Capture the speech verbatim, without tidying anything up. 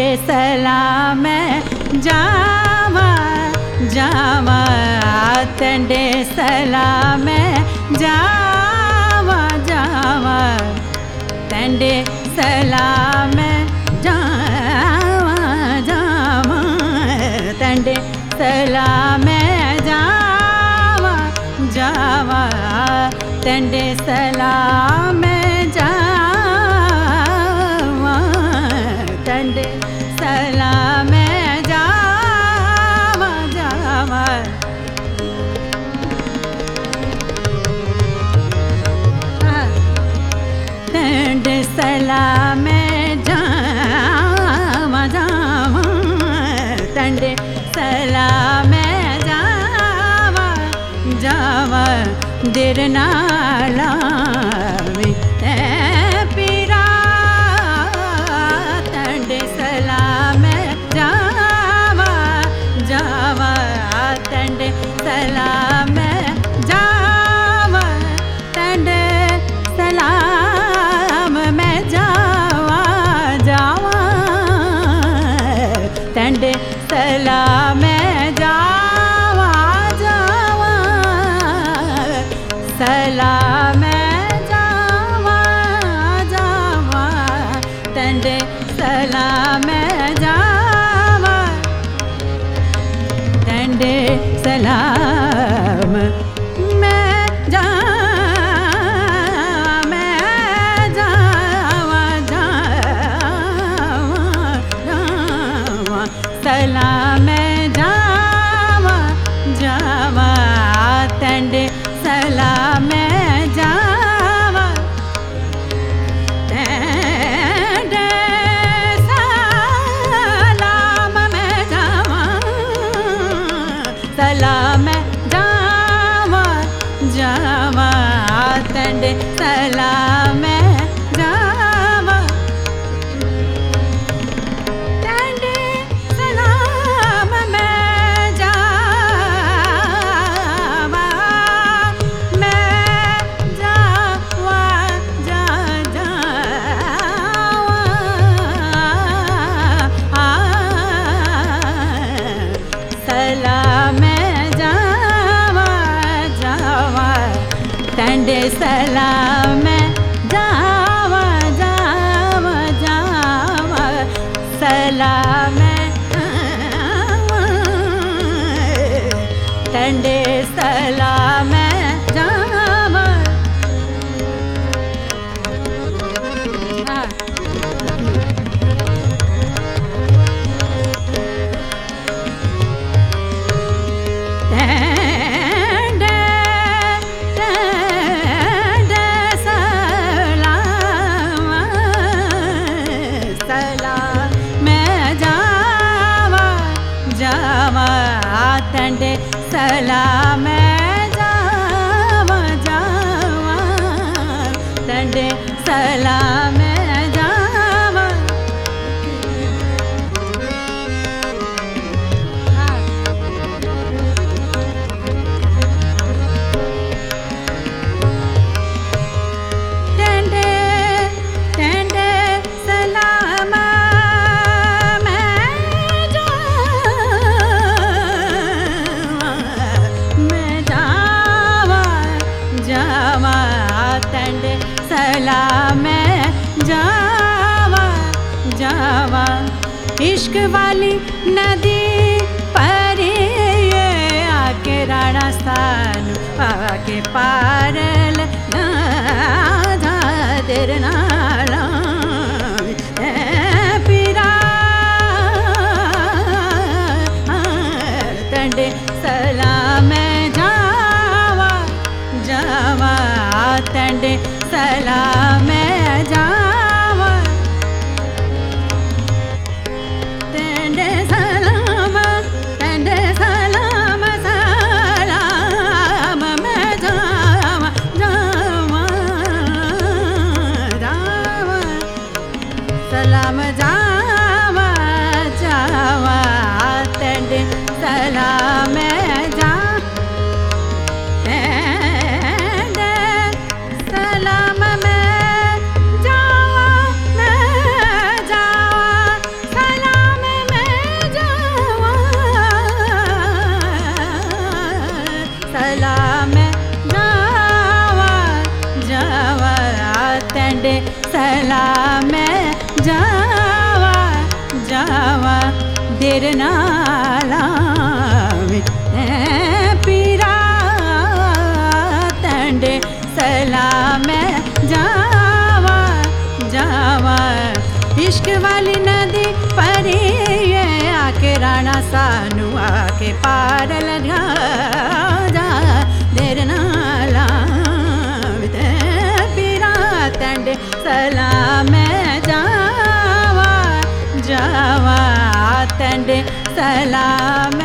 सलाम जावा जावा तंडे सलाम जावा जावा तंडे सलाम जावा जावा तंडे सलाम जावा जावा तंडे सलाम जावा तंडे सलाम जावा जावा तंडे सलाम जावा जावा तंडे सलाम जावा जावा देर नाला में पीरा तंडे सलाम जावा जावा तंडे सलाम जावा तंडे सलाम में जावा जावा तंडे सलाम जावा जावा सलाम जावा जावा तंडे सलाम जावा तंडे सलाम मैं जावा मैं जावा जावा जावा सलाम जावा जावा तंडे सलाम जावा तंडे सलाम में जावा सलाम जावा जावा तंडे सलाम जावा तंडे सलाम में जावा मैं जावा जा जावा सलाम जावा जावा तंडे सलाम जावा जावा जावा सलाम तंडे सलाम जावा तंडे तंडे सलाम सलाम जावा जावा तंडे सलाम जावा जावा तंडे सलाम जावा तंडे तंडे सलाम मैं जावा मैं जावा जावा तंडे सलाम जावा जावा इश्क वाली नदी पर ये आके राणा स्थान आके पारल ना जा देर नाला पीरा तंडे सलाम जावा जावा तंडे सलाम जावा तंडे सलाम तंडे सलाम सलाम मैं जावा जावा सलाम जावा जावा देर ना लावी पीरा तंडे सलाम जावा जावा इश्क वाली नदी परी आके राणा सानू आके पार लगा जा देर ना लावी पीरा तंडे सलाम जावा जावा तंडे सलाम